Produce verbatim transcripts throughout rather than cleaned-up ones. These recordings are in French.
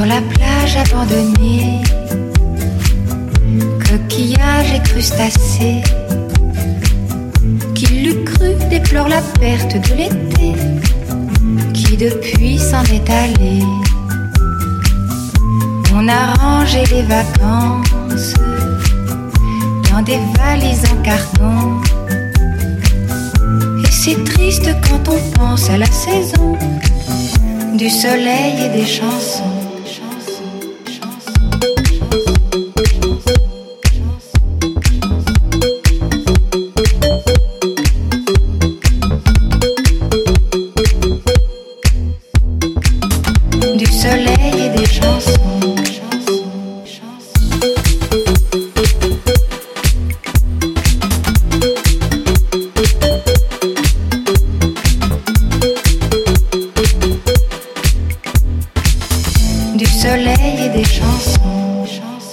Sur la plage abandonnée, coquillages et crustacés, qui l'eût cru déplore la perte de l'été, qui depuis s'en est allé. On a rangé les vacances dans des valises en carton, et c'est triste quand on pense à la saison du soleil et des chansons. Du soleil et des chansons. Du soleil et des chansons.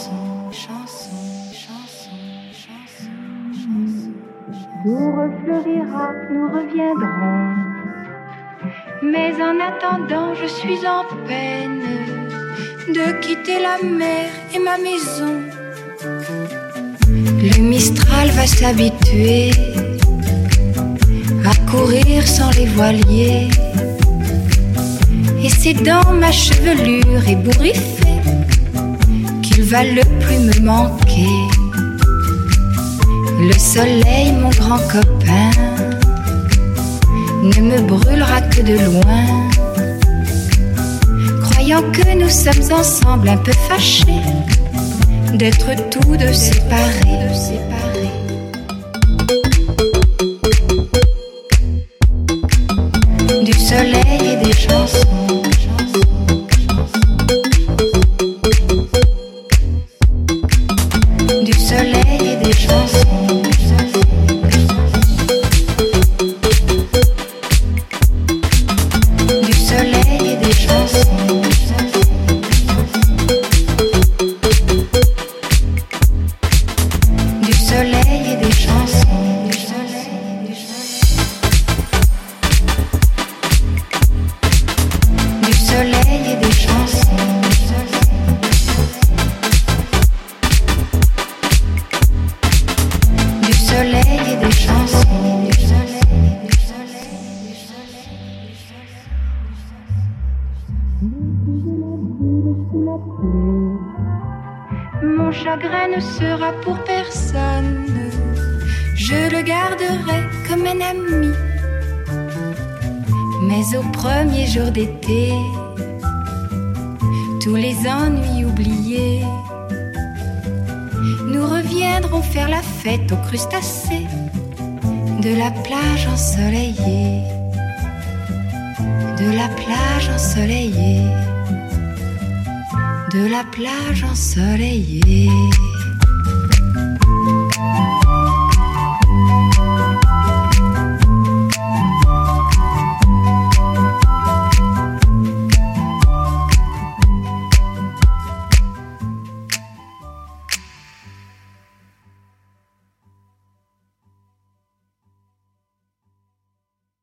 Tout refleurira, nous reviendrons. Mais en attendant, je suis en peine de quitter la mer et ma maison. Le Mistral va s'habituer à courir sans les voiliers, et c'est dans ma chevelure ébouriffée qu'il va le plus me manquer. Le soleil, mon grand copain, ne me brûlera que de loin, croyant que nous sommes ensemble un peu fâchés d'être tous deux séparés. Du soleil et des chansons. Du soleil et des chansons. Mon chagrin ne sera pour personne, je le garderai comme un ami. Mais au premier jour d'été, tous les ennuis oubliés, nous reviendrons faire la fête aux crustacés de la plage ensoleillée, de la plage ensoleillée, de la plage ensoleillée.